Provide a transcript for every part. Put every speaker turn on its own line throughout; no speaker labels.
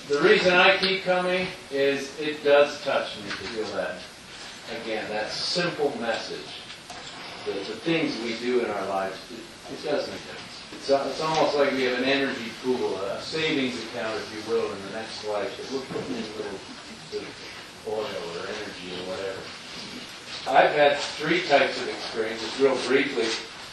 The reason I keep coming is it does touch me to feel that. Again, that simple message. The things we do in our lives, it does make a difference. It's almost like we have an energy pool, a savings account, if you will, in the next life that we're putting in little sort of oil or energy or whatever. I've had 3 types of experiences, real briefly.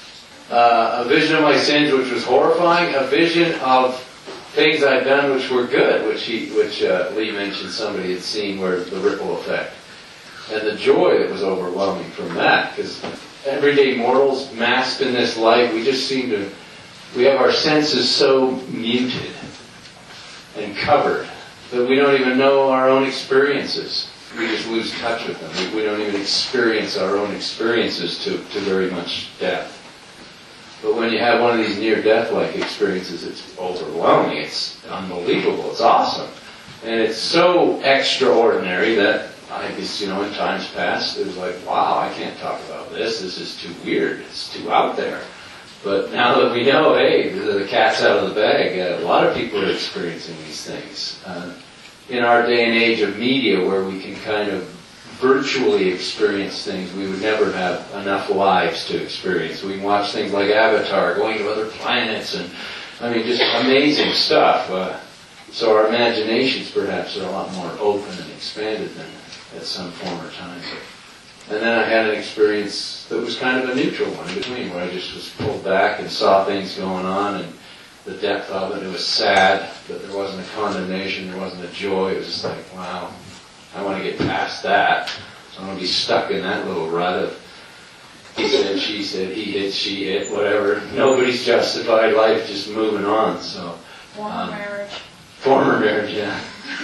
A vision of my sins, which was horrifying. A vision of things I'd done which were good, which Lee mentioned somebody had seen, where the ripple effect. And the joy that was overwhelming from that, because everyday mortals masked in this light, we just seem to, we have our senses so muted and covered that we don't even know our own experiences. We just lose touch with them. We don't even experience our own experiences to very much depth. But when you have one of these near-death-like experiences, it's overwhelming. It's unbelievable. It's awesome. And it's so extraordinary that I guess, in times past, it was like, wow, I can't talk about this. This is too weird. It's too out there. But now that we know, hey, the cat's out of the bag, a lot of people are experiencing these things. In our day and age of media, where we can kind of virtually experience things we would never have enough lives to experience. We can watch things like Avatar, going to other planets, and just amazing stuff. So our imaginations perhaps are a lot more open and expanded than at some former time. And then I had an experience that was kind of a neutral one in between, where I just was pulled back and saw things going on, and the depth of it. It was sad, but there wasn't a condemnation, there wasn't a joy. It was just like, wow, I want to get past that. So I don't want to be stuck in that little rut of he said, she said, he hit, she hit, whatever. Nobody's justified, life just moving on. So
former marriage.
Former marriage, yeah.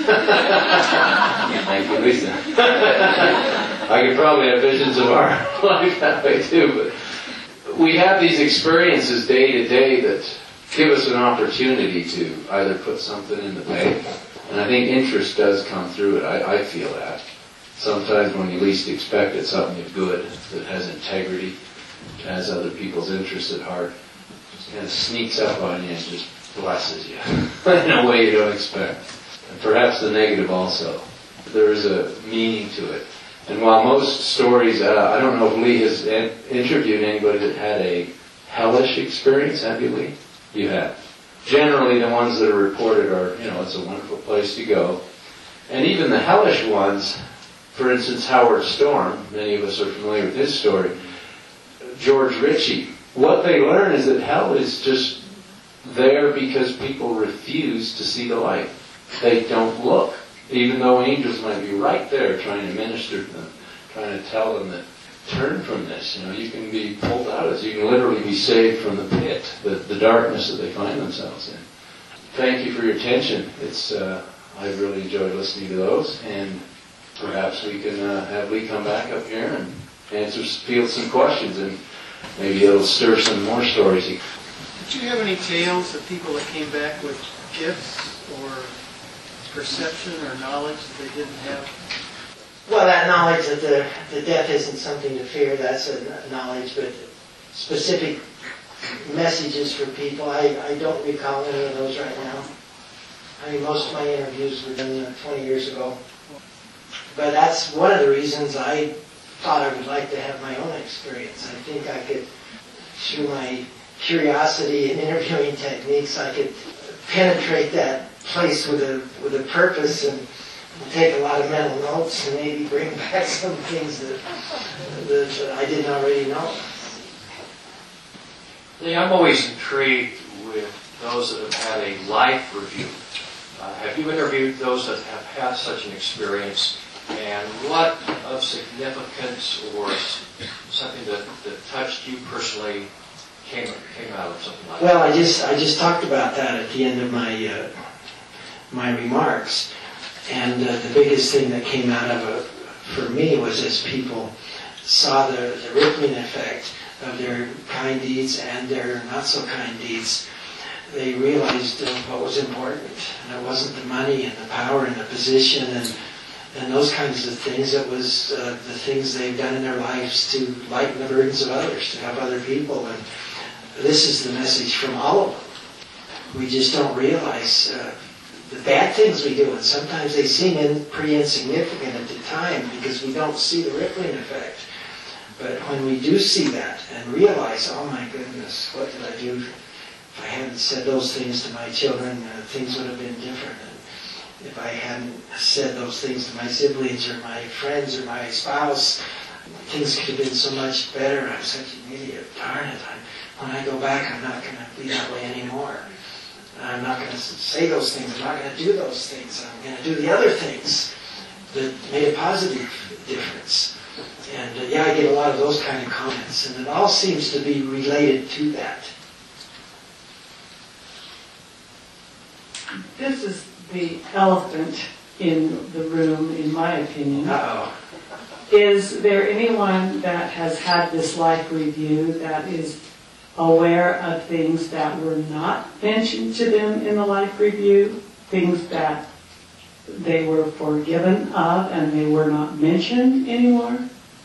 Thank you, Lisa. I could probably have visions of our life that way too, but we have these experiences day to day that give us an opportunity to either put something in the bank, and I think interest does come through it. I feel that. Sometimes when you least expect it, something good that has integrity, has other people's interests at heart, just kind of sneaks up on you and just blesses you in a way you don't expect. And perhaps the negative also. There is a meaning to it. And while most stories, I don't know if Lee has interviewed anybody that had a hellish experience. Have you, Lee? You have. Generally, the ones that are reported are, it's a wonderful place to go. And even the hellish ones, for instance, Howard Storm, many of us are familiar with his story, George Ritchie, what they learn is that hell is just there because people refuse to see the light. They don't look. Even though angels might be right there trying to minister to them, trying to tell them that turn from this. You can be pulled out of this. You can literally be saved from the pit, the darkness that they find themselves in. Thank you for your attention. I've really enjoyed listening to those, and perhaps we can have Lee come back up here and field some questions, and maybe it'll stir some more stories.
Did you have any tales of people that came back with gifts or perception or knowledge that they didn't have?
Well, that knowledge that the death isn't something to fear, that's a knowledge, but specific messages for people, I don't recall any of those right now. Most of my interviews were done 20 years ago. But that's one of the reasons I thought I would like to have my own experience. I think I could, through my curiosity and interviewing techniques, I could penetrate that place with a purpose and take a lot of mental notes and maybe bring back some things that I didn't already know.
Lee, I'm always intrigued with those that have had a life review. Have you interviewed those that have had such an experience, and what of significance or something that touched you personally came out of something like that?
Well, I just talked about that at the end of my remarks. And the biggest thing that came out of it for me was as people saw the rippling effect of their kind deeds and their not so kind deeds, they realized what was important. And it wasn't the money and the power and the position and those kinds of things. It was the things they've done in their lives to lighten the burdens of others, to help other people. And this is the message from all of them. We just don't realize the bad things we do, and sometimes they seem pretty insignificant at the time because we don't see the rippling effect. But when we do see that and realize, oh my goodness, what did I do? If I hadn't said those things to my children, things would have been different. And if I hadn't said those things to my siblings or my friends or my spouse, things could have been so much better. I'm such an idiot. Darn it. When I go back, I'm not going to be that way anymore. I'm not going to say those things. I'm not going to do those things. I'm going to do the other things that made a positive difference. And I get a lot of those kind of comments. And it all seems to be related to that.
This is the elephant in the room, in my opinion.
Uh-oh.
Is there anyone that has had this life review that is aware of things that were not mentioned to them in the life review, things that they were forgiven of and they were not mentioned anymore?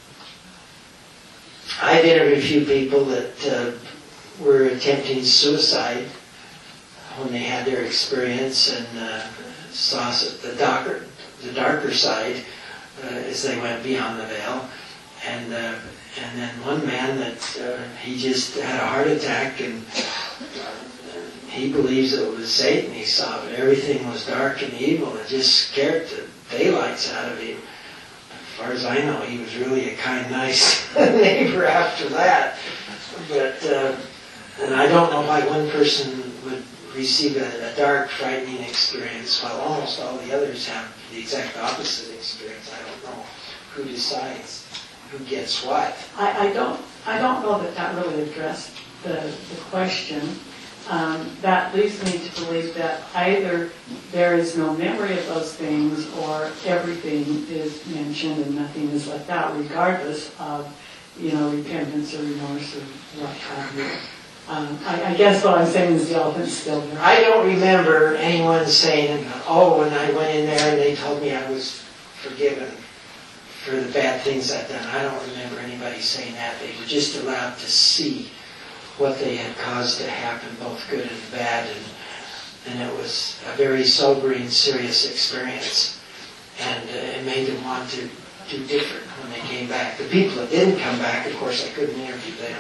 I've interviewed a few people that were attempting suicide when they had their experience and saw the darker side as they went beyond the veil. And then one man that he just had a heart attack and he believes it was Satan. He saw that everything was dark and evil. It just scared the daylights out of him. As far as I know, he was really a kind, nice neighbor after that. But and I don't know why one person would receive a dark, frightening experience while almost all the others have the exact opposite experience. I don't know who decides who gets what.
I don't know that really addressed the question. That leads me to believe that either there is no memory of those things or everything is mentioned and nothing is left out, regardless of, repentance or remorse or what have you. I guess what I'm saying is the elephant's still there.
I don't remember anyone saying, oh, when I went in there and they told me I was forgiven for the bad things I'd done. I don't remember anybody saying that. They were just allowed to see what they had caused to happen, both good and bad, and it was a very sobering, serious experience. And it made them want to do different when they came back. The people that didn't come back, of course, I couldn't interview them.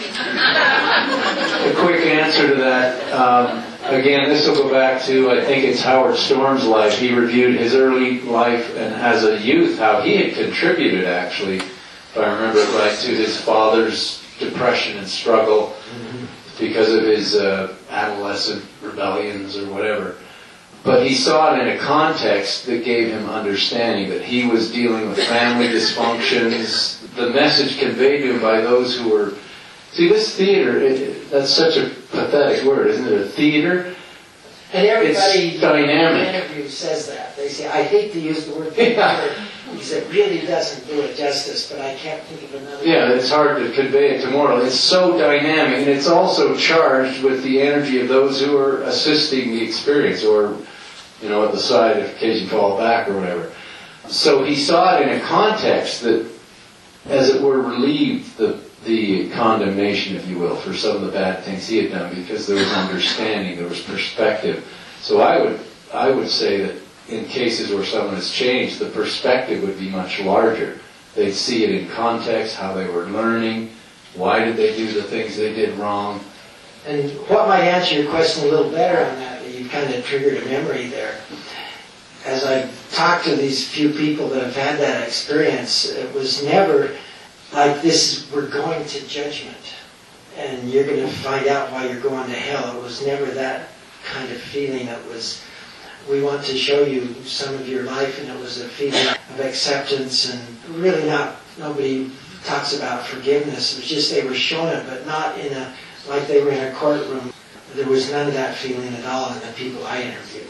A quick answer to that. Again, this will go back to, I think it's Howard Storm's life. He reviewed his early life and as a youth, how he had contributed, actually, if I remember it right, to his father's depression and struggle because of his adolescent rebellions or whatever. But he saw it in a context that gave him understanding that he was dealing with family dysfunctions. The message conveyed to him by those who were... See, this theater, that's such a pathetic word, isn't it? A theater?
And everybody
It's dynamic.
in the interview says that. They say, I hate to use the word theater because it really doesn't do it justice, but I can't think of another
Yeah,
word.
it's hard to convey it to mortal. It's so dynamic, and it's also charged with the energy of those who are assisting the experience, or, at the side if occasion fall back or whatever. So he saw it in a context that, as it were, relieved the condemnation, if you will, for some of the bad things he had done, because there was understanding, there was perspective. So I would say that in cases where someone has changed, the perspective would be much larger. They'd see it in context, how they were learning, why did they do the things they did wrong.
And what might answer your question a little better on that, you kind of triggered a memory there. As I talked to these few people that have had that experience, it was never like this, we're going to judgment and you're going to find out why you're going to hell. It was never that kind of feeling. It was, we want to show you some of your life, and it was a feeling of acceptance, and really nobody talks about forgiveness. It was just they were shown it, but not like they were in a courtroom. There was none of that feeling at all in the people I interviewed.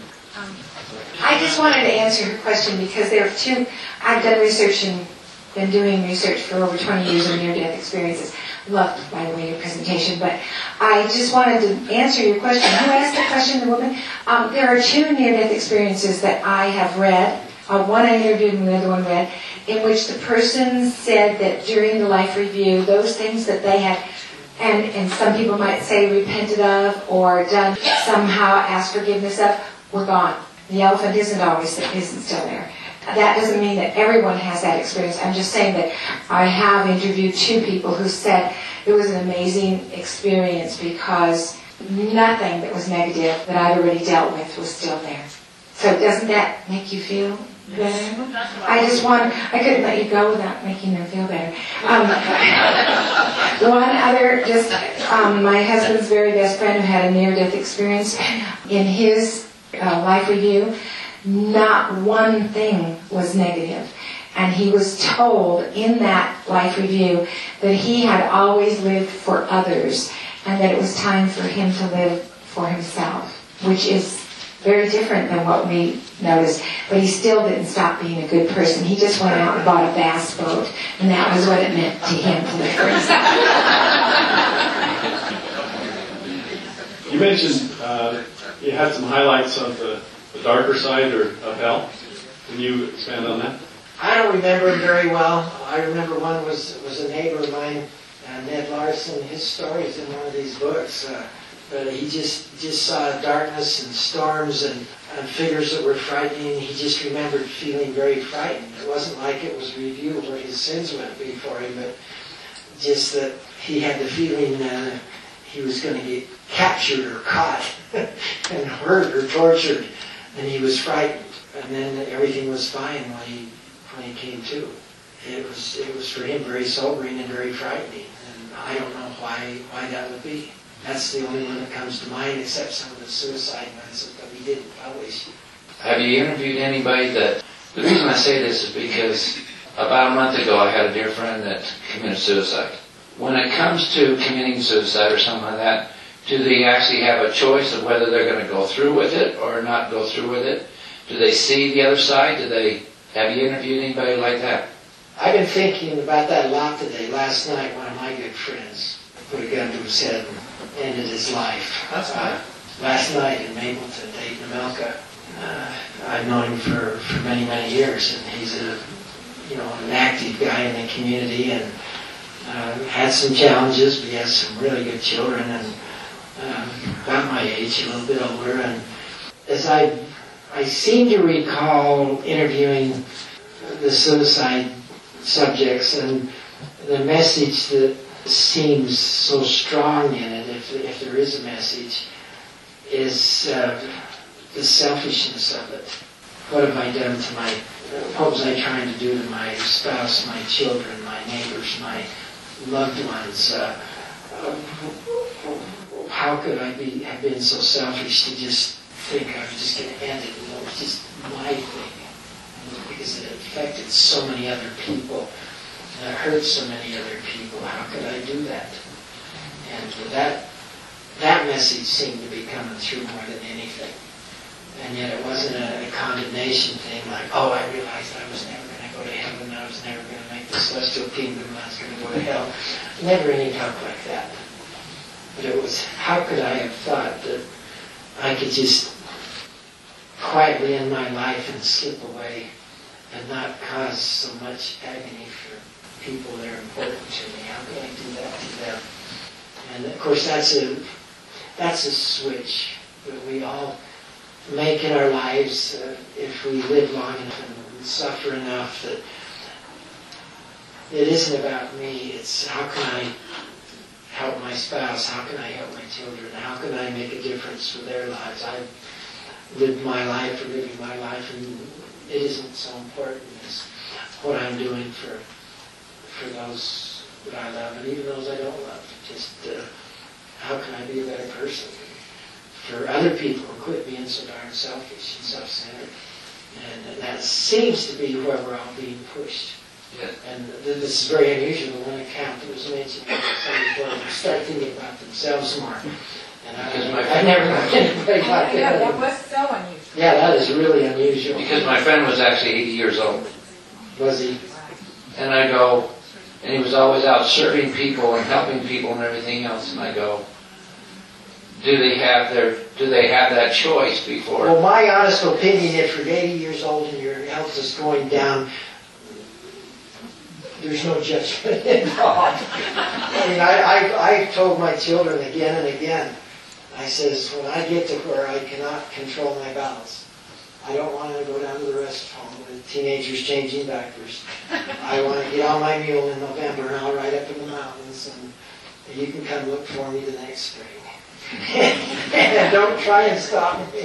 I just wanted to answer your question because there are two. I've done research and been doing research for over 20 years on near-death experiences. Loved, by the way, your presentation. But I just wanted to answer your question. Who asked the question, the woman? There are two near-death experiences that I have read. One I interviewed and the other one read, in which the person said that during the life review, those things that they had, and some people might say repented of or done somehow asked forgiveness of, were gone. The elephant isn't still there. That doesn't mean that everyone has that experience. I'm just saying that I have interviewed 2 people who said it was an amazing experience because nothing that was negative that I'd already dealt with was still there. So doesn't that make you feel better? I couldn't let you go without making them feel better. One other, my husband's very best friend who had a near-death experience, in his life review, not one thing was negative. And he was told in that life review that he had always lived for others and that it was time for him to live for himself, which is very different than what we noticed. But he still didn't stop being a good person. He just went out and bought a bass boat, and that was what it meant to him to live for himself.
You mentioned you had some highlights of the darker side of hell. Can you expand on that?
I don't remember it very well. I remember one was a neighbor of mine, Ned Larson. His story's in one of these books. But he just saw darkness and storms and figures that were frightening. He just remembered feeling very frightened. It wasn't like it was a review where his sins went before him, but just that he had the feeling he was going to get captured or caught and hurt or tortured, and he was frightened. And then everything was fine when he came to. It was for him very sobering and very frightening, and I don't know why that would be. That's the only one that comes to mind, except some of the suicide ones that we didn't publish.
Have you interviewed anybody that... The reason I say this is because about a month ago I had a dear friend that committed suicide. When it comes to committing suicide or something like that, do they actually have a choice of whether they're going to go through with it or not go through with it? Do they see the other side? Have you interviewed anybody like that?
I've been thinking about that a lot today. Last night, one of my good friends put a gun to his head and ended his life. Last night in Mapleton, Dayton, Amelka. I've known him for many, many years, and he's an active guy in the community, and had some challenges, but he has some really good children, and about my age, a little bit older. And as I seem to recall interviewing the suicide subjects, and the message that seems so strong in it, if there is a message, is the selfishness of it. What have I done to what was I trying to do to my spouse, my children, my neighbors, my loved ones? How could I have been so selfish to just think I was just going to end it, and it was just my thing, because it affected so many other people, and it hurt so many other people. How could I do that? And that message seemed to be coming through more than anything. And yet it wasn't a condemnation thing, like, oh, I realized I was never going to go to heaven, I was never going to make the celestial kingdom, I was going to go to hell. Never any talk like that. But it was, how could I have thought that I could just quietly end my life and slip away and not cause so much agony for people that are important to me? How could I do that to them? And of course that's a switch that we all make in our lives if we live long enough and suffer enough, that it isn't about me. It's how can I help my spouse? How can I help my children? How can I make a difference for their lives? I've lived my life or living my life, and it isn't so important as what I'm doing for those that I love, and even those I don't love. Just how can I be a better person for other people and quit being so darn selfish and self-centered? And that seems to be where we're all being pushed.
Yeah.
And this is very unusual. One account that was mentioned that some people start thinking about themselves more. And I never heard anybody like that.
Yeah, that was so unusual.
Yeah, that is really unusual.
Because my friend was actually 80 years old.
Was he?
And I go, and he was always out serving people and helping people and everything else. And I go, do they have that choice before?
Well, my honest opinion, if you're 80 years old and your health is going down, there's no judgment involved. I mean, I've told my children again and again I says, when I get to where I cannot control my bowels, I don't want to go down to the rest home with teenagers changing diapers. I want to get on my mule in November and I'll ride up in the mountains and you can come look for me the next spring. And don't try and stop me.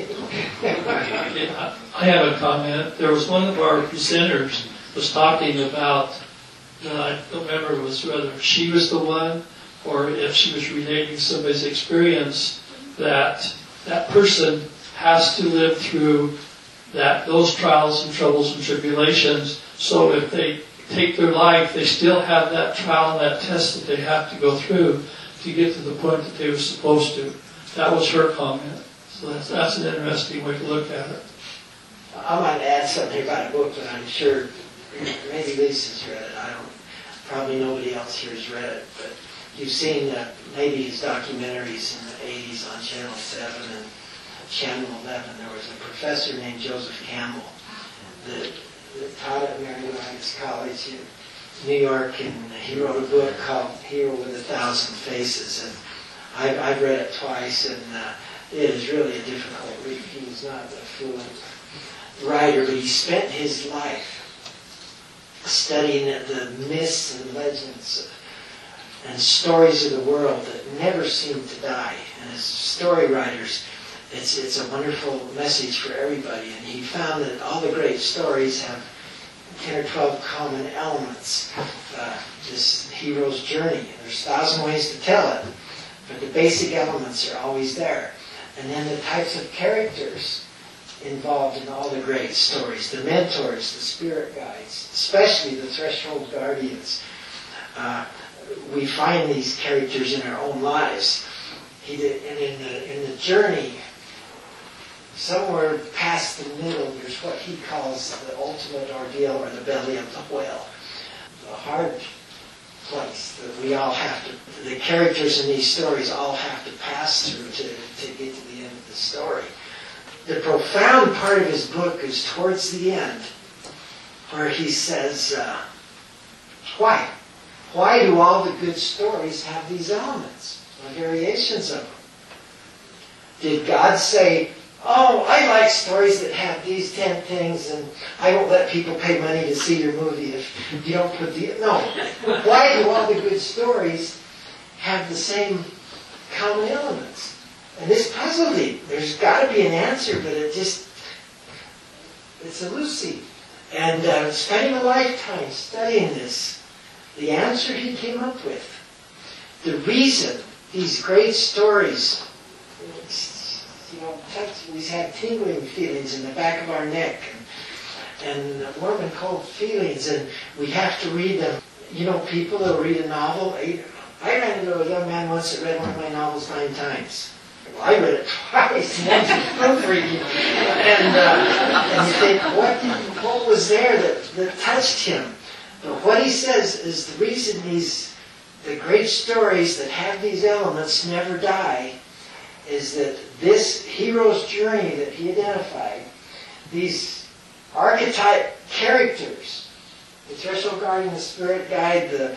I have a comment. There was one of our presenters was talking about, I don't remember it was whether she was the one or if she was relating somebody's experience, that that person has to live through those trials and troubles and tribulations. So if they take their life, they still have that trial and that test that they have to go through to get to the point that they were supposed to. That was her comment. So that's an interesting way to look at it.
I might add something about a book that I'm sure maybe Lisa's read it. Probably nobody else here has read it, but you've seen maybe his documentaries in the 80s on Channel 7 and Channel 11. There was a professor named Joseph Campbell that taught at Mary Wagner College in New York, and he wrote a book called Hero with 1,000 Faces, and I've read it twice, and it is really a difficult read. He was not a fluent writer, but he spent his life studying the myths and legends and stories of the world that never seem to die. And as story writers, it's a wonderful message for everybody. And he found that all the great stories have 10 or 12 common elements. This hero's journey. There's 1,000 ways to tell it, but the basic elements are always there. And then the types of characters involved in all the great stories, the mentors, the spirit guides, especially the threshold guardians. We find these characters in our own lives. And in the journey, somewhere past the middle, there's what he calls the ultimate ordeal, or the belly of the whale. The hard place that we all have to, the characters in these stories all have to pass through to get to the end of the story. The profound part of his book is towards the end, where he says, why? Why do all the good stories have these elements, or variations of them? Did God say, oh, I like stories that have these 10 things, and I won't let people pay money to see your movie if you don't put the... No. Why do all the good stories have the same common elements? And this puzzled him. There's got to be an answer, but it's elusive. And spending a lifetime studying this, the answer he came up with, the reason these great stories, we had tingling feelings in the back of our neck and warm and cold feelings, and we have to read them. You know, people that will read a novel. I ran into a young man once that read one of my novels 9 times. Well, I read it twice, and once proofreading. And you think, what was there that touched him? But what he says is the reason the great stories that have these elements never die is that this hero's journey that he identified, these archetype characters, the threshold guardian, the spirit guide, the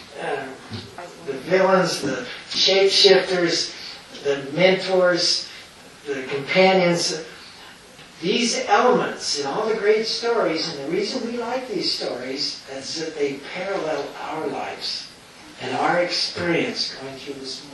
villains, the shapeshifters, the mentors, the companions, these elements in all the great stories, and the reason we like these stories is that they parallel our lives and our experience going through this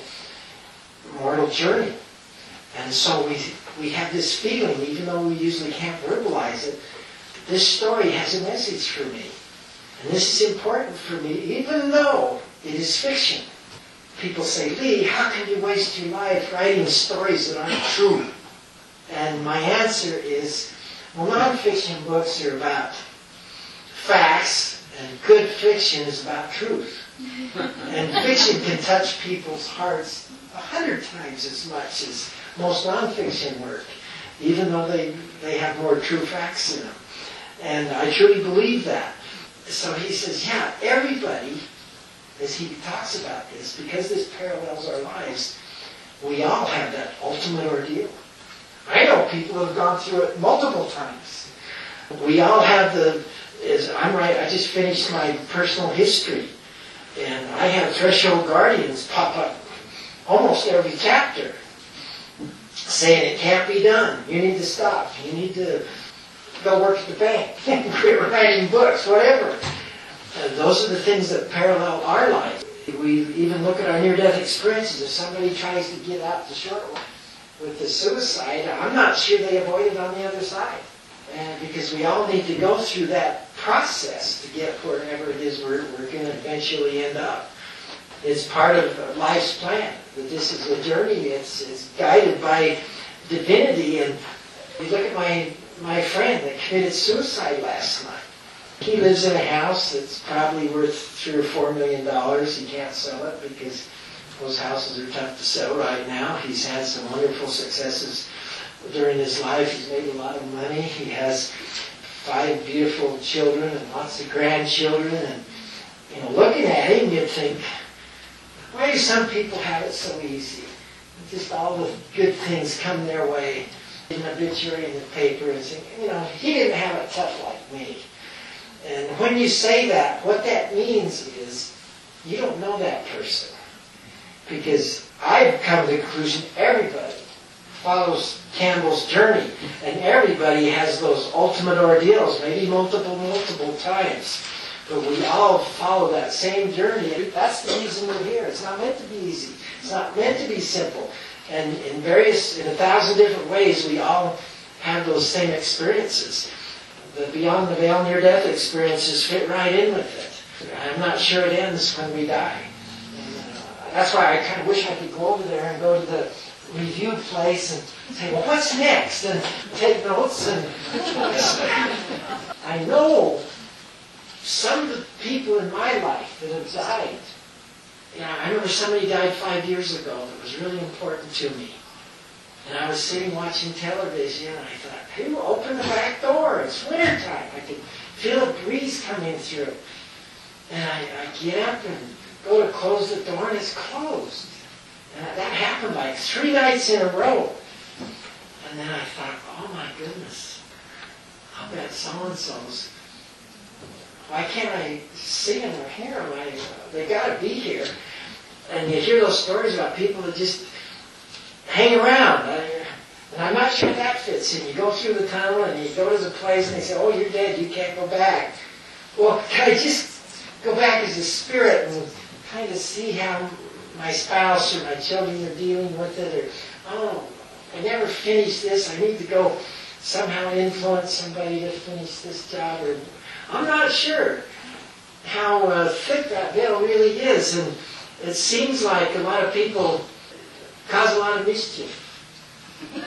mortal journey. And so we have this feeling, even though we usually can't verbalize it, this story has a message for me. And this is important for me, even though it is fiction. People say, Lee, how can you waste your life writing stories that aren't true? And my answer is, well, nonfiction books are about facts, and good fiction is about truth. And fiction can touch people's hearts 100 times as much as most nonfiction work, even though they have more true facts in them. And I truly believe that. So he says, yeah, everybody, as he talks about this, because this parallels our lives, we all have that ultimate ordeal. I know people who have gone through it multiple times. We all have I just finished my personal history, and I have threshold guardians pop up almost every chapter. saying it can't be done. You need to stop. You need to go work at the bank, quit writing books, whatever. And those are the things that parallel our life. We even look at our near-death experiences. If somebody tries to get out the short one with the suicide, I'm not sure they avoid it on the other side. And because we all need to go through that process to get wherever it is we're going to eventually end up. It's part of life's plan, that this is a journey. It's guided by divinity. And you look at my friend that committed suicide last night. He lives in a house that's probably worth $3 or $4 million. He can't sell it because those houses are tough to sell right now. He's had some wonderful successes during his life. He's made a lot of money. He has 5 beautiful children and lots of grandchildren. And looking at him, you'd think, why do some people have it so easy? Just all the good things come their way. An obituary in the paper and saying, he didn't have it tough like me. And when you say that, what that means is you don't know that person. Because I've come to the conclusion everybody follows Campbell's journey, and everybody has those ultimate ordeals, maybe multiple times. But we all follow that same journey. That's the reason we're here. It's not meant to be easy. It's not meant to be simple. And in 1,000 different ways, we all have those same experiences. The beyond the veil near-death experiences fit right in with it. I'm not sure it ends when we die. And, that's why I kind of wish I could go over there and go to the review place and say, well, what's next? And take notes. And I know some of the people in my life that have died. I remember somebody died 5 years ago that was really important to me. And I was sitting watching television, and I thought, who opened the back door? It's wintertime. I could feel a breeze coming through. And I get up and go to close the door, and it's closed. And that happened like 3 nights in a row. And then I thought, oh my goodness, I'll bet so-and-so's. Why can't I see them or hear them? They got to be here. And you hear those stories about people that just hang around. And I'm not sure that fits in. You go through the tunnel and you go to the place and they say, oh, you're dead, you can't go back. Well, can I just go back as a spirit and kind of see how my spouse or my children are dealing with it? Or, oh, I never finished this. I need to go somehow influence somebody to finish this job. Or I'm not sure how thick that veil really is. And it seems like a lot of people cause a lot of mischief. If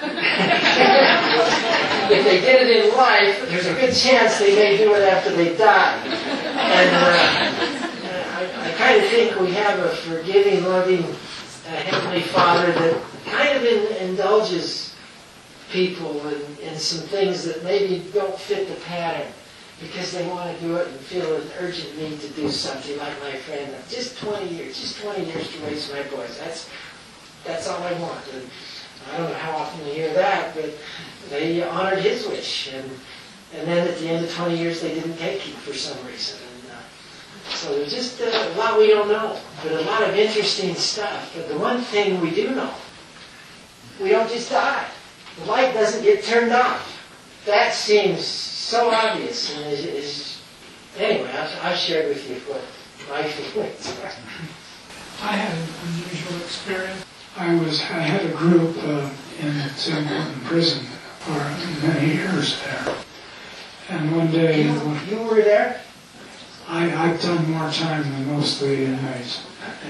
they did it in life, there's a good chance they may do it after they die. And I kind of think we have a forgiving, loving Heavenly Father that kind of indulges people in some things that maybe don't fit the pattern because they want to do it and feel an urgent need to do something, like my friend. Just 20 years to raise my boys. That's all I want. And I don't know how often you hear that, but they honored his wish. And then at the end of 20 years, they didn't take him for some reason. And so there's just a lot we don't know, but a lot of interesting stuff. But the one thing we do know, we don't just die. The light doesn't get turned off. That seems so obvious. And anyway, I've shared with you what my feelings are.
I had an unusual experience. I had a group in St. Martin prison for many years there. And one day...
You were there?
I've done more time than most of the inmates.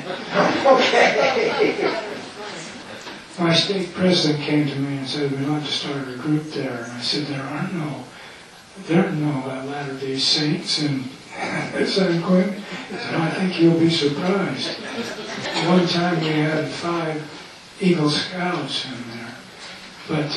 Okay.
My state president came to me and said, we'd like to start a group there. And I said, there are no Latter-day Saints in San Quentin. He said, I think you'll be surprised. One time we had 5 Eagle Scouts in there. But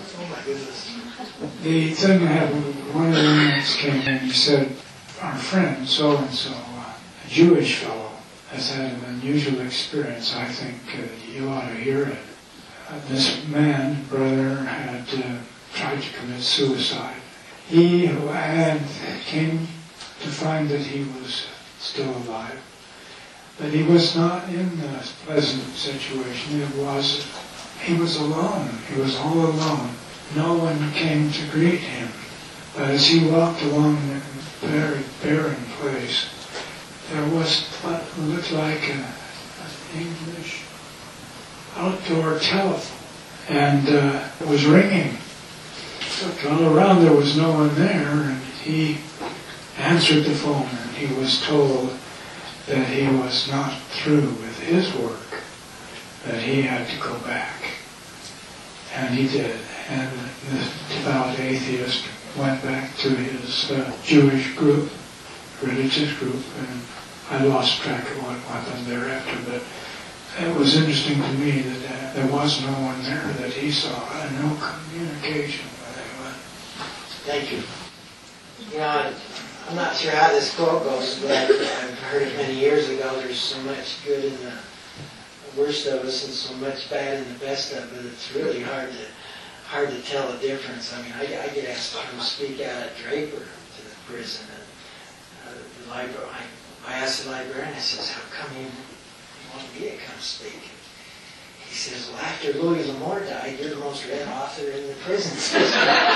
the thing that happened, one of the inmates came in and he said, our friend so-and-so, a Jewish fellow, has had an unusual experience. I think you ought to hear it. This man, brother, had tried to commit suicide. He who came to find that he was still alive. But he was not in a pleasant situation. It was he was alone. He was all alone. No one came to greet him. But as he walked along the very barren place, there was what looked like an English outdoor telephone. And it was ringing. Looked all around, there was no one there, and he answered the phone, and he was told that he was not through with his work, that he had to go back. And he did. And the devout atheist went back to his Jewish group, religious group, and I lost track of what happened thereafter, but it was interesting to me that there was no one there that he saw, and no communication with anyone.
Thank you. You know, I'm not sure how this quote goes, but I've heard it many years ago. There's so much good in the worst of us and so much bad in the best of it. It's really hard to tell the difference. I mean, I get asked to come speak out at Draper to the prison, and the library. I asked the librarian, I says, how come you want me to come speak? He says, well, after Louis L'Amour died, you're the most read author in the prison system.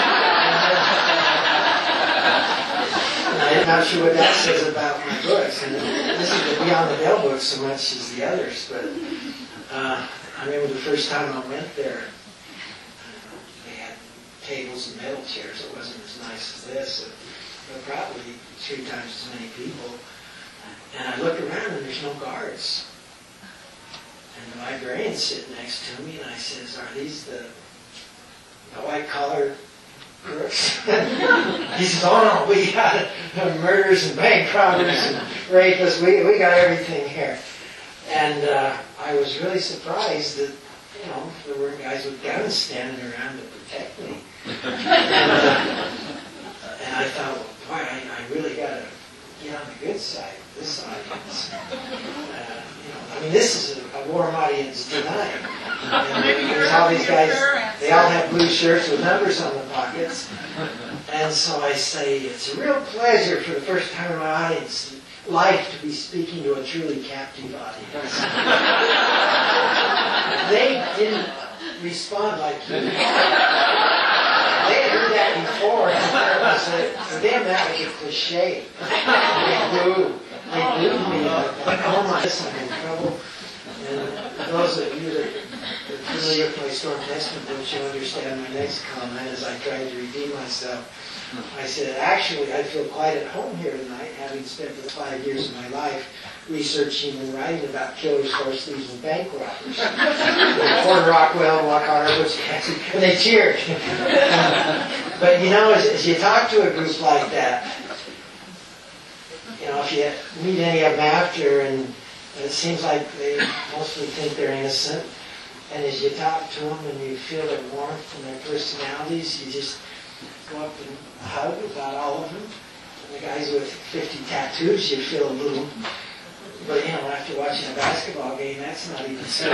I'm not sure what that says about my books. And this is the Beyond the Veil books so much as the others, but I remember the first time I went there, they had tables and metal chairs. It wasn't as nice as this, but probably 3 times as many people. And I look around and there's no guards. And the librarian's sitting next to me, and I says, are these the white-collar crooks? He says, oh no, we got murderers and bank robbers and rapists. We got everything here. And I was really surprised that, you know, there were guys with guns standing around to protect me. And I thought, well, boy, I really got to get on the good side. This audience, I mean, this is a warm audience tonight. And there's all these guys, they all have blue shirts with numbers on the pockets. And so I say, it's a real pleasure for the first time in my audience life to be speaking to a truly captive audience. They didn't respond like you. They had heard that before, and for them that was a cliche. They booed me like, oh my, I'm in trouble. And those of you that are familiar with my Storm Testament books, you'll understand my next comment as I tried to redeem myself. I said, actually, I feel quite at home here tonight, having spent the 5 years of my life researching and writing about killers, horse thieves, and bank robbers. Porter Rockwell, Walker, Butch Cassidy, and they cheered. But you know, as you talk to a group like that, you know, if you meet any of them after, and it seems like they mostly think they're innocent, and as you talk to them and you feel their warmth and their personalities, you just go up and hug about all of them. And the guys with 50 tattoos, you feel a little, but you know, after watching a basketball game, that's not even so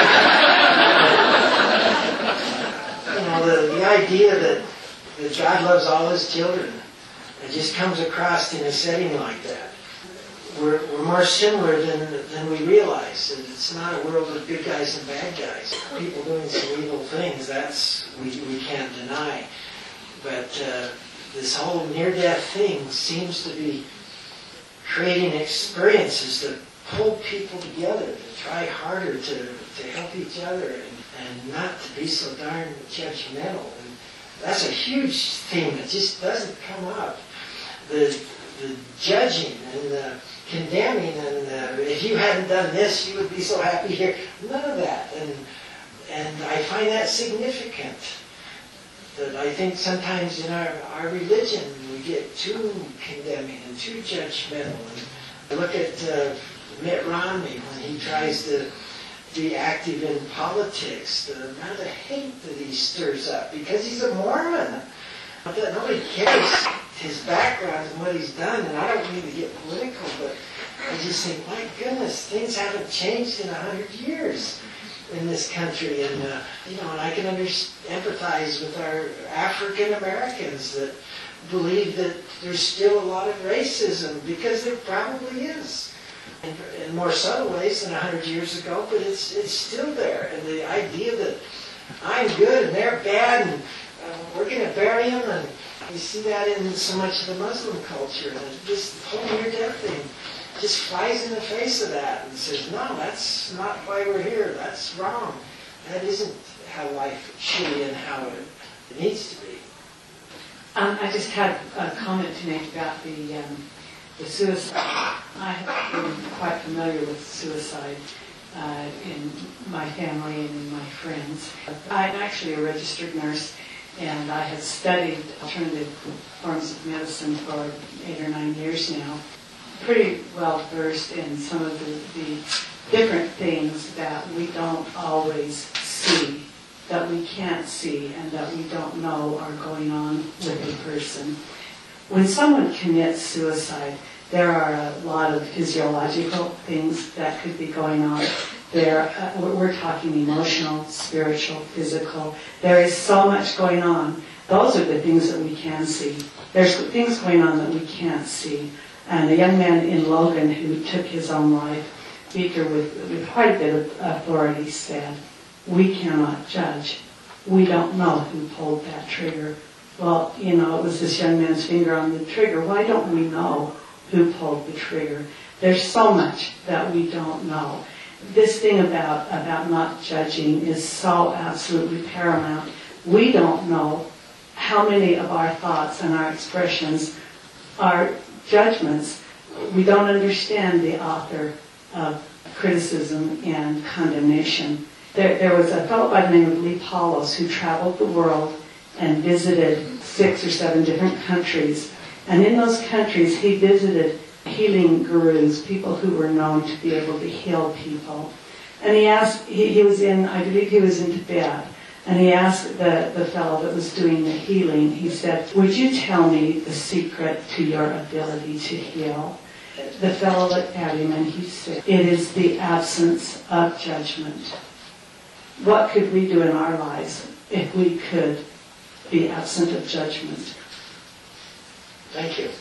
bad. You know, the idea that God loves all His children, it just comes across in a setting like that. We're more similar than we realize. And it's not a world of good guys and bad guys. People doing some evil things, that's we can't deny. But this whole near-death thing seems to be creating experiences that pull people together, to try harder to help each other and not to be so darn judgmental. And that's a huge theme that just doesn't come up. The judging and the condemning and if you hadn't done this, you would be so happy here. None of that. And I find that significant. That I think sometimes in our religion we get too condemning and too judgmental. And I look at Mitt Romney when he tries to be active in politics, the amount of hate that he stirs up because he's a Mormon. Nobody cares his background and what he's done, and I don't mean to get political, but I just think, my goodness, things haven't changed in 100 years in this country, and you know, and I can empathize with our African Americans that believe that there's still a lot of racism, because there probably is. in more subtle ways than 100 years ago, but it's still there. And the idea that I'm good and they're bad and we're going to bury them, and you see that in so much of the Muslim culture. And this whole near-death thing just flies in the face of that and says, no, that's not why we're here. That's wrong. That isn't how life should be and how it needs to be.
I just had a comment to make about the suicide. I have been quite familiar with suicide in my family and in my friends. I'm actually a registered nurse, and I have studied alternative forms of medicine for 8 or 9 years now. Pretty well versed in some of the different things that we don't always see, that we can't see, and that we don't know are going on with a person. When someone commits suicide, there are a lot of physiological things that could be going on. We're talking emotional, spiritual, physical. There is so much going on. Those are the things that we can see. There's things going on that we can't see. And a young man in Logan who took his own life, speaker with quite a bit of authority, said, we cannot judge. We don't know who pulled that trigger. Well, it was this young man's finger on the trigger. Why don't we know who pulled the trigger? There's so much that we don't know. This thing about not judging is so absolutely paramount. We don't know how many of our thoughts and our expressions are judgments. We don't understand the author of criticism and condemnation. There was a fellow by the name of Lee Paulos who traveled the world and visited 6 or 7 different countries. And in those countries, he visited healing gurus, people who were known to be able to heal people. And he asked, I believe he was in Tibet, and he asked the fellow that was doing the healing, he said, would you tell me the secret to your ability to heal? The fellow looked at him and he said, it is the absence of judgment. What could we do in our lives if we could be absent of judgment?
Thank you.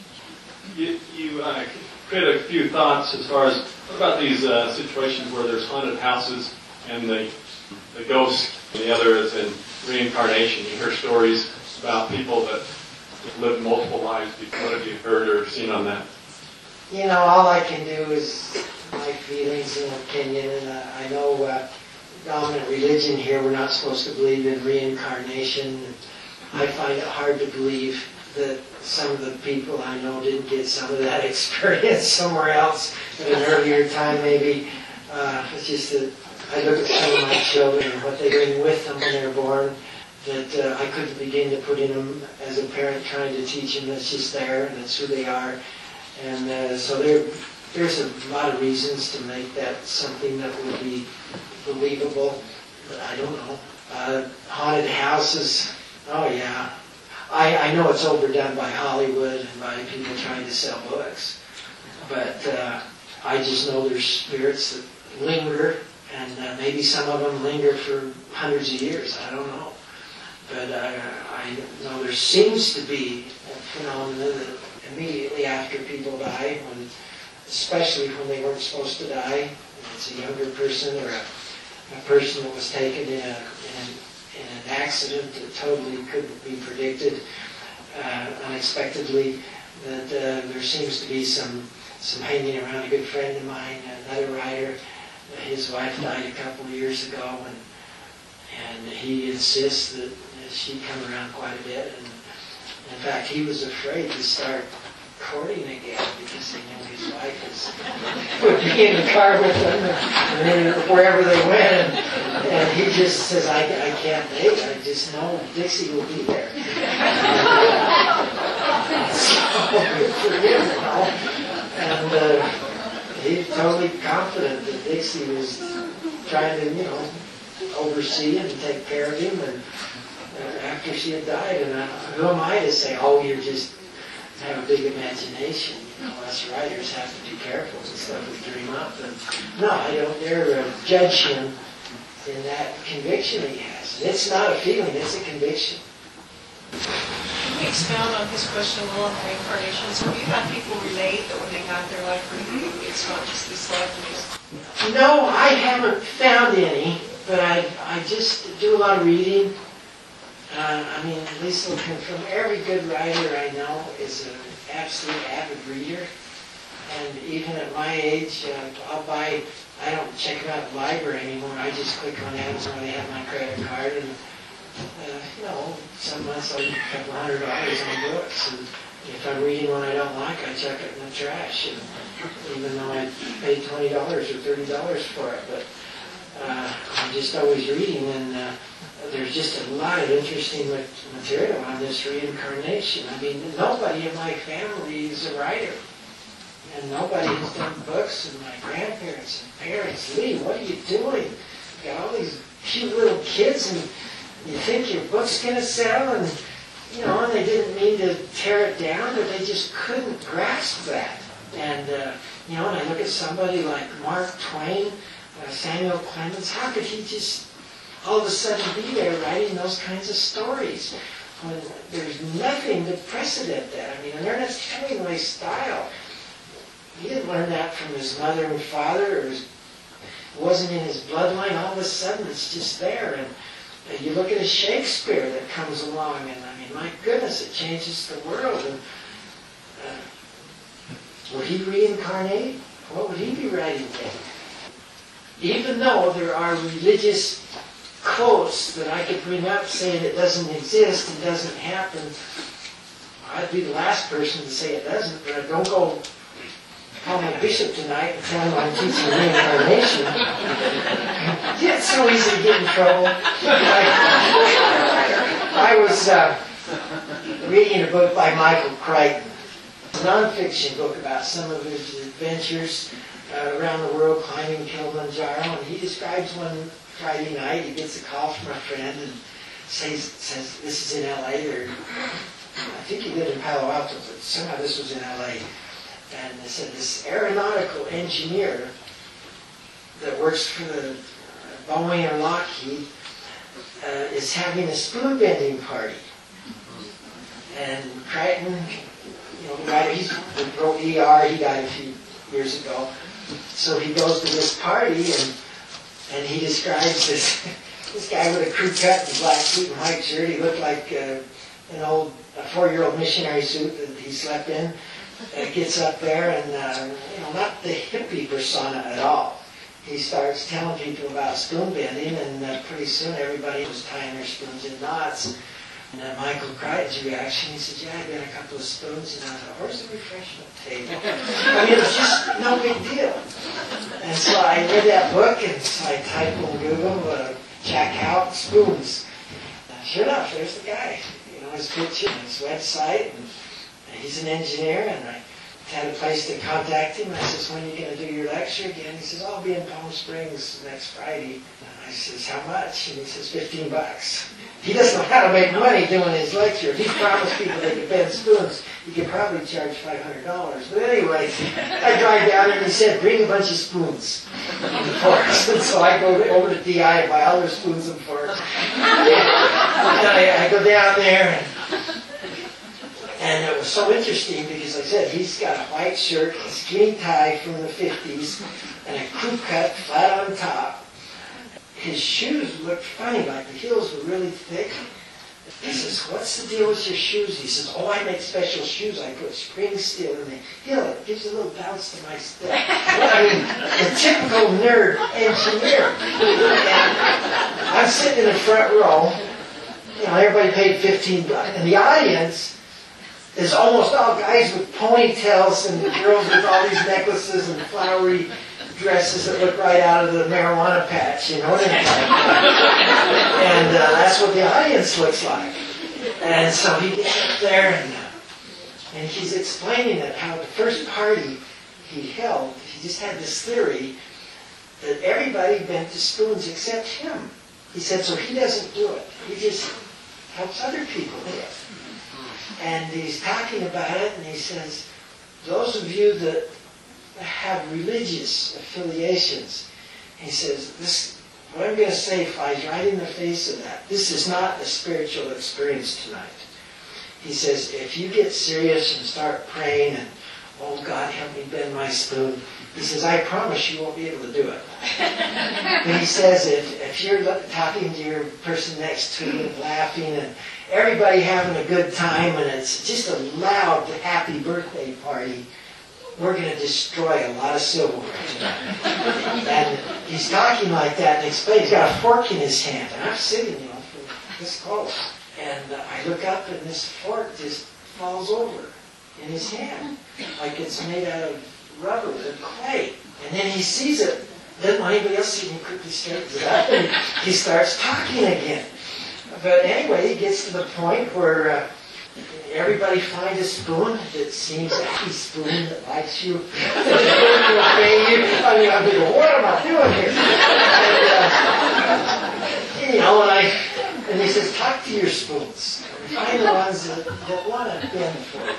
You create a few thoughts as far as, what about these situations where there's haunted houses and the ghost, and the other is in reincarnation. You hear stories about people that lived multiple lives. What have you heard or seen on that?
All I can do is my feelings and opinion, and I know dominant religion here, we're not supposed to believe in reincarnation. I find it hard to believe that some of the people I know didn't get some of that experience somewhere else at an earlier time maybe. It's just that I look at some of my children and what they bring with them when they're born that I couldn't begin to put in them as a parent trying to teach them that's just there and that's who they are. And so there's a lot of reasons to make that something that would be believable, but I don't know. Haunted houses, oh yeah. I know it's overdone by Hollywood and by people trying to sell books, but I just know there's spirits that linger, and maybe some of them linger for hundreds of years, I don't know. But I know there seems to be a phenomenon that immediately after people die, especially when they weren't supposed to die, if it's a younger person or a person that was taken in an accident that totally couldn't be predicted unexpectedly, that there seems to be some hanging around. A good friend of mine, another writer, his wife died a couple of years ago, and he insists that she come around quite a bit. And in fact, he was afraid to start courting again because he knew his wife would be in the car with him and wherever they went. And he just says, I can't date. I just know Dixie will be there. So good for him, And he's totally confident that Dixie was trying to, oversee and take care of him. And after she had died, and who am I to say, oh, you just have a big imagination? Us writers have to be careful with stuff we dream up. And no, I don't dare judge him in that conviction he has. And it's not a feeling, it's a conviction.
expound on his question a little on reincarnation? So have you had people relate that when they got their life review, it's not just this life,
No, I haven't found any, but I just do a lot of reading. I mean, at least looking from every good writer I know is an absolute avid reader. And even at my age, I don't check them out at the library anymore. I just click on Amazon, they have my credit card, and some months I'll get a couple $100 on books. And if I'm reading one I don't like, I chuck it in the trash. And even though I paid $20 or $30 for it, but I'm just always reading, and there's just a lot of interesting material on this reincarnation. I mean, nobody in my family is a writer, and nobody has done books, and my grandparents and parents. Lee, what are you doing? You got all these cute little kids, and you think your book's going to sell, and and they didn't mean to tear it down, but they just couldn't grasp that. And and I look at somebody like Mark Twain, Samuel Clemens. How could he just all of a sudden be there writing those kinds of stories when there's nothing to precedent that? I mean, an Ernest Hemingway style. He didn't learn that from his mother and father, or it wasn't in his bloodline. All of a sudden, it's just there. And you look at a Shakespeare that comes along, and I mean, my goodness, it changes the world. And would he reincarnate? What would he be writing then? Even though there are religious quotes that I could bring up saying it doesn't exist, it doesn't happen, I'd be the last person to say it doesn't, but I don't go call my bishop tonight and tell him I'm teaching reincarnation. It's so easy to get in trouble. I was reading a book by Michael Crichton, a nonfiction book about some of his adventures around the world climbing Kilimanjaro, and he describes one Friday night, he gets a call from a friend and says this is in L.A., or I think he lived in Palo Alto, but somehow this was in L.A., and they said this aeronautical engineer that works for the Boeing or Lockheed is having a spoon bending party. And Crichton, the writer, he wrote ER, he died a few years ago. So he goes to this party, and he describes this guy with a crew cut and black suit and white shirt. He looked like a 4-year-old missionary suit that he slept in. Gets up there and, not the hippie persona at all. He starts telling people about spoon bending, and pretty soon everybody was tying their spoons in knots. And Michael Crichton's reaction, he said, yeah, I got a couple of spoons, and I thought, where's the refreshment table? I mean, it was just no big deal. And so I read that book, and so I typed in Google, Jack Hout spoons. And sure enough, there's the guy, his picture and his website, and he's an engineer, and I had a place to contact him. I says, when are you going to do your lecture again? He says, I'll be in Palm Springs next Friday. And I says, how much? And he says, $15. He doesn't know how to make money doing his lecture. If he promised people they could bend spoons, he could probably charge $500. But anyway, I drive down and he said, bring a bunch of spoons and forks. And so I go over to DI and buy all their spoons and forks. And I go down there, and it was so interesting because, like I said, he's got a white shirt, a skinny tie from the 50s, and a crew cut flat on top. His shoes looked funny, like the heels were really thick. He says, what's the deal with your shoes? He says, I make special shoes. I put spring steel in the heel. It gives a little bounce to my step. I mean, the typical nerd engineer. And I'm sitting in the front row. Everybody paid $15. And the audience is almost all guys with ponytails and girls with all these necklaces and flowery dresses that look right out of the marijuana patch, And that's what the audience looks like. And so he gets up there and he's explaining that how the first party he held, he just had this theory that everybody bent the spoons except him. He said, so he doesn't do it. He just helps other people do it. And he's talking about it, and he says, those of you that have religious affiliations, he says, what I'm going to say flies right in the face of that. This is not a spiritual experience tonight. he says, if you get serious and start praying and, oh, God, help me bend my spoon, he says, I promise you won't be able to do it. But he says, if you're talking to your person next to you and laughing and everybody having a good time and it's just a loud, happy birthday party, we're going to destroy a lot of silverware tonight. And he's talking like that and explaining, he's got a fork in his hand. And I'm sitting, this close. And I look up and this fork just falls over in his hand. Like it's made out of rubber or clay. And then he sees it. Doesn't want anybody else see him. He quickly straightens it up and he starts talking again. But anyway, he gets to the point where everybody finds a spoon that seems a happy spoon that likes you. I'm thinking, what am I doing here? And he says, talk to your spoons. Find the ones that want to bend for you.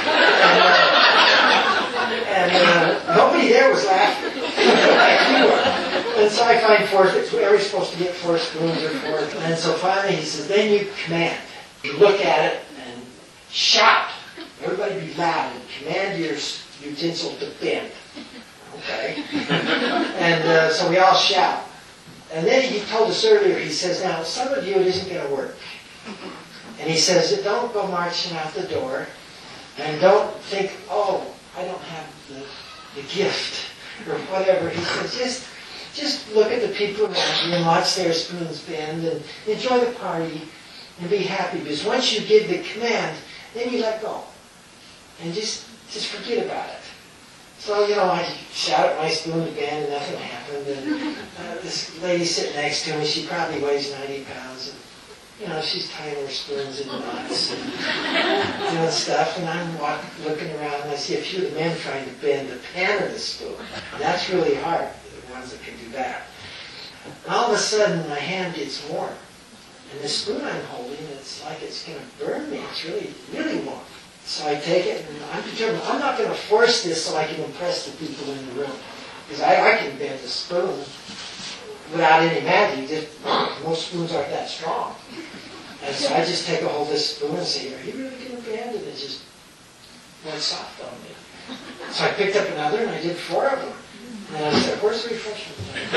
And nobody there was laughing like you were. And so I find everybody's supposed to get 4 spoons or 4. And so finally he says, then you command. You look at it and shout. Everybody be loud and command your utensil to bend. Okay? And so we all shout. And then he told us earlier, he says, now some of you it isn't going to work. And he says, don't go marching out the door. And don't think, oh, I don't have the gift or whatever. He says, just look at the people around you and watch their spoons bend and enjoy the party and be happy. Because once you give the command, then you let go. And just forget about it. So, I shout at my spoon to bend and nothing happened. And this lady sitting next to me, she probably weighs 90 pounds. And, she's tying her spoons in knots and doing stuff. And I'm looking around and I see a few of the men trying to bend the pan of the spoon. And that's really hard, the ones that can do that. And all of a sudden, my hand gets warm. And the spoon I'm holding, it's like it's going to burn me. It's really, really warm. So I take it, and I'm determined, I'm not going to force this so I can impress the people in the room. Because I can bend the spoon without any magic. Most spoons aren't that strong. And so I just take a hold of this spoon and say, are you really going to bend? And it just went soft on me. So I picked up another, and I did 4 of them. And I said, where's the refreshment?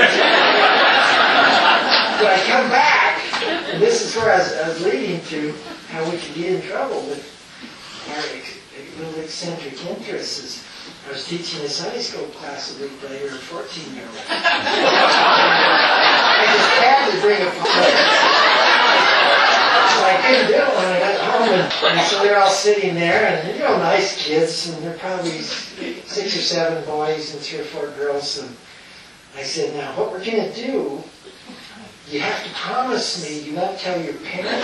But I come back, and this is where I was leading to how we could get in trouble with our little eccentric interests. I was teaching a Sunday school class a week later, a 14-year-old. I just had to bring a So I couldn't do it when I got home. And so they're all sitting there, and nice kids, and they're probably 6 or 7 boys and 3 or 4 girls. And I said, now what we're going to do, you have to promise me you won't tell your parents.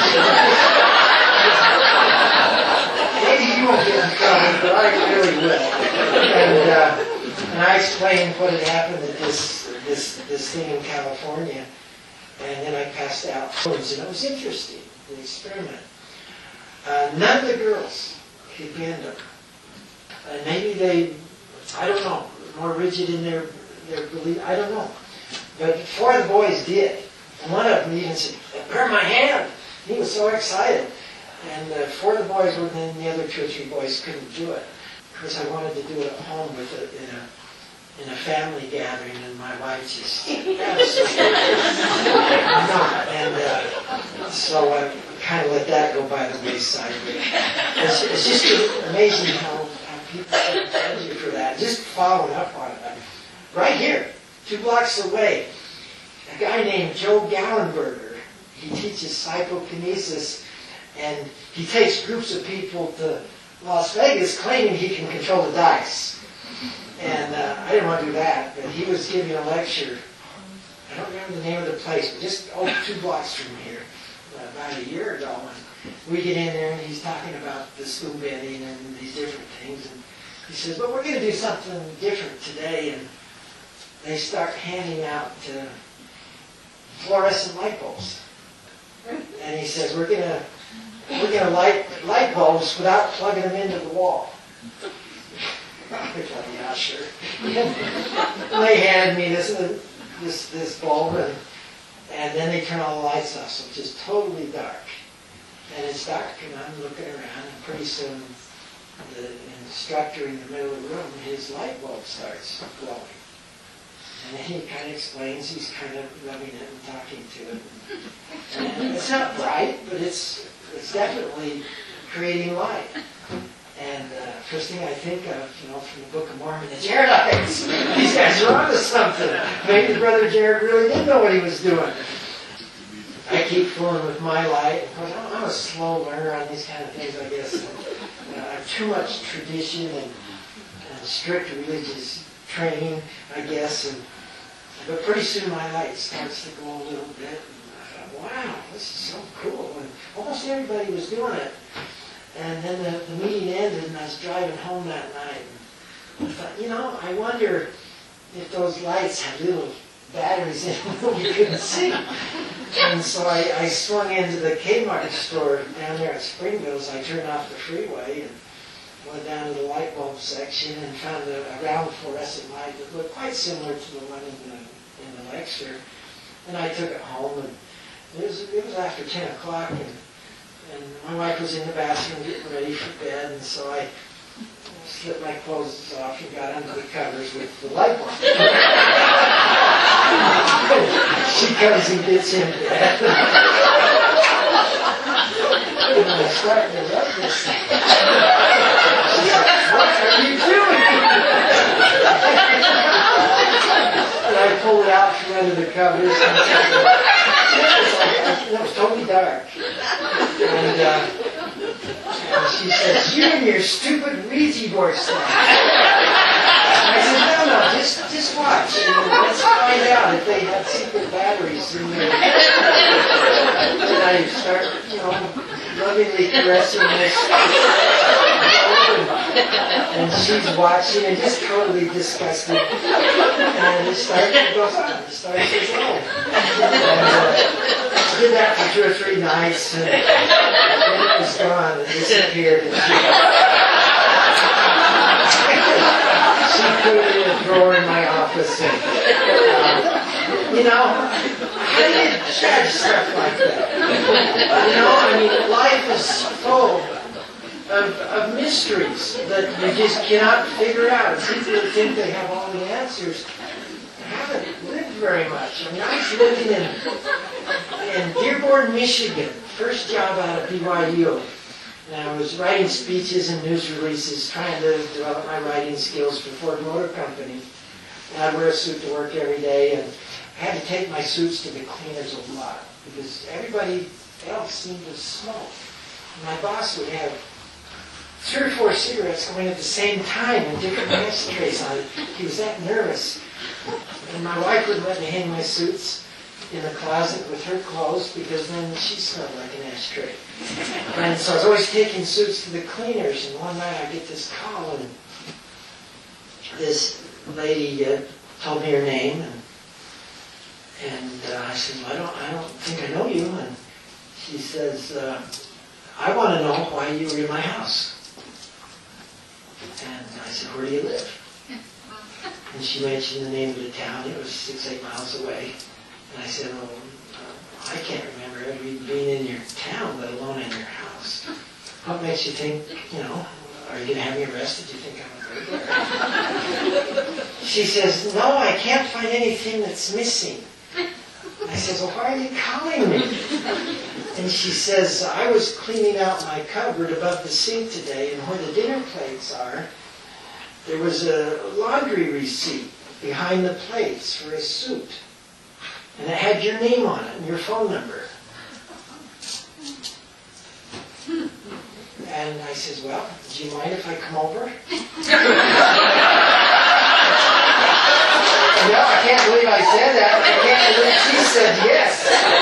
Maybe you won't get in trouble, but I really will. And I explained what had happened at this thing in California, and then I passed out spoons, and it was interesting, the experiment. None of the girls could bend them. Maybe I don't know, more rigid in their belief, I don't know. But 4 of the boys did. And one of them even said, it burned my hand. He was so excited. And 4 of the boys were, then the other 2 or 3 boys couldn't do it. Of course, I wanted to do it at home with it in a family gathering, and my wife just absolutely not. And so I kind of let that go by the wayside. But it's just amazing how people judge you for that. Just following up on it. Right here, 2 blocks away, a guy named Joe Gallenberger. He teaches psychokinesis. And he takes groups of people to Las Vegas claiming he can control the dice. And I didn't want to do that, but he was giving a lecture. I don't remember the name of the place, but just 2 blocks from here, about a year ago. And we get in there, and he's talking about the spoon bending and these different things. And he says, well, we're going to do something different today. And they start handing out fluorescent light bulbs. And he says, we're going to light bulbs without plugging them into the wall. Yeah, sure. And they handed me this bulb, and then they turn all the lights off, so it's just totally dark. and it's dark, and I'm looking around, and pretty soon the instructor in the middle of the room, his light bulb starts glowing. And he kind of explains, he's kind of rubbing it and talking to it. And it's not bright, but it's definitely creating light. And first thing I think of, from the Book of Mormon, the Jaredites. These guys are onto something. Maybe Brother Jared really didn't know what he was doing. I keep fooling with my light. Of course, I'm a slow learner on these kind of things, I guess. I have too much tradition and strict religious training, I guess. But pretty soon my light starts to go a little bit. And I thought, wow, this is so cool. And almost everybody was doing it. And then the meeting ended, and I was driving home that night. And I thought, I wonder if those lights had little batteries in them that we couldn't see. And so I swung into the Kmart store down there at Springville. So I turned off the freeway and went down to the light bulb section and found a round fluorescent light that looked quite similar to the one in the lecture. And I took it home, and it was after 10 o'clock, and my wife was in the bathroom getting ready for bed, and so I slipped my clothes off and got under the covers with the light bulb. She comes and gets in bed. And I started to rub this thing. She said, "What are you doing?" And I pulled it out from under the covers. And it was totally dark. And she says, "You and your stupid Ouija board stuff." I said, no, just watch. And let's find out if they have secret batteries in there. And I start, lovingly caressing this. And she's watching and just totally disgusted. And it started to go on. It started to go. And I did that for 2 or 3 nights. And then it was gone. It disappeared. She put it in a drawer in my office. And, how do you judge stuff like that? Life is full of mysteries that you just cannot figure out. People that think they have all the answers haven't lived very much. I was living in Dearborn, Michigan, first job out of BYU. And I was writing speeches and news releases, trying to develop my writing skills for Ford Motor Company. And I'd wear a suit to work every day, and I had to take my suits to the cleaners a lot, because everybody else seemed to smoke. And my boss would have 3 or 4 cigarettes going at the same time and different ashtrays on it. He was that nervous. And my wife wouldn't let me hang my suits in the closet with her clothes, because then she smelled like an ashtray. And so I was always taking suits to the cleaners, and one night I get this call, and this lady told me her name, and I said, well, I don't think I know you. And she says, I want to know why you were in my house. And I said, where do you live? And she mentioned the name of the town. It was 6-8 miles away. And I said, well, I can't remember ever being in your town, let alone in your house. What makes you think, are you going to have me arrested? Do you think I'm a burglar? She says, no, I can't find anything that's missing. I says, well, why are you calling me? And she says, I was cleaning out my cupboard above the sink today, and where the dinner plates are, there was a laundry receipt behind the plates for a suit. And it had your name on it and your phone number. And I says, well, do you mind if I come over? No, I can't believe I said that. I can't believe she said yes.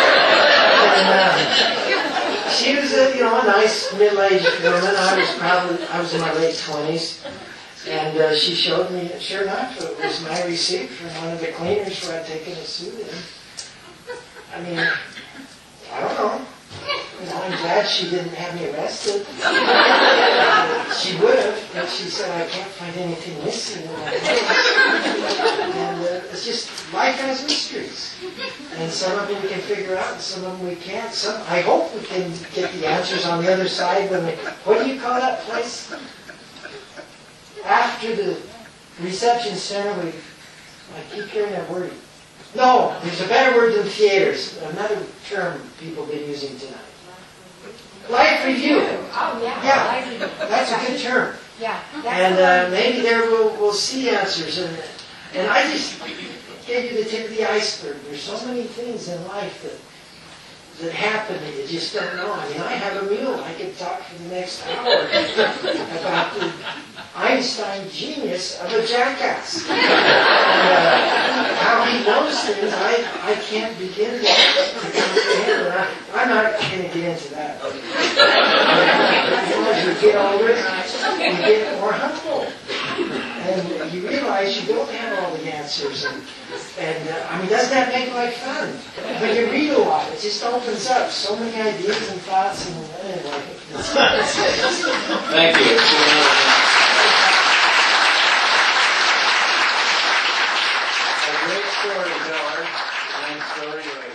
And she was a nice middle-aged woman. I was in my late 20s. And she showed me, sure enough, it was my receipt from one of the cleaners where I'd taken a suit in. I mean, I don't know. I'm glad she didn't have me arrested. She would have, but she said, I can't find anything missing in my house. it's just, life has mysteries. And some of them we can figure out, and some of them we can't. I hope we can get the answers on the other side when what do you call that place? After the reception center, I keep hearing that word. No, there's a better word than theaters. Another term people have been using tonight. Life review.
Oh, yeah.
Yeah, that's a good term.
Yeah.
And maybe there we'll see answers. And I just gave you the tip of the iceberg. There's so many things in life that happen that you just don't know. I mean, I have a mule. I could talk for the next hour about the Einstein genius of a jackass. And, how he knows things, I can't begin to comprehend. I'm not going to get into that. As you get older, you get more humble. And you realize you don't have all the answers. And I mean, doesn't that make life fun? When you read a lot, it just opens up so many ideas and thoughts. And anyway,
Thank you. A great story, George. Nice story.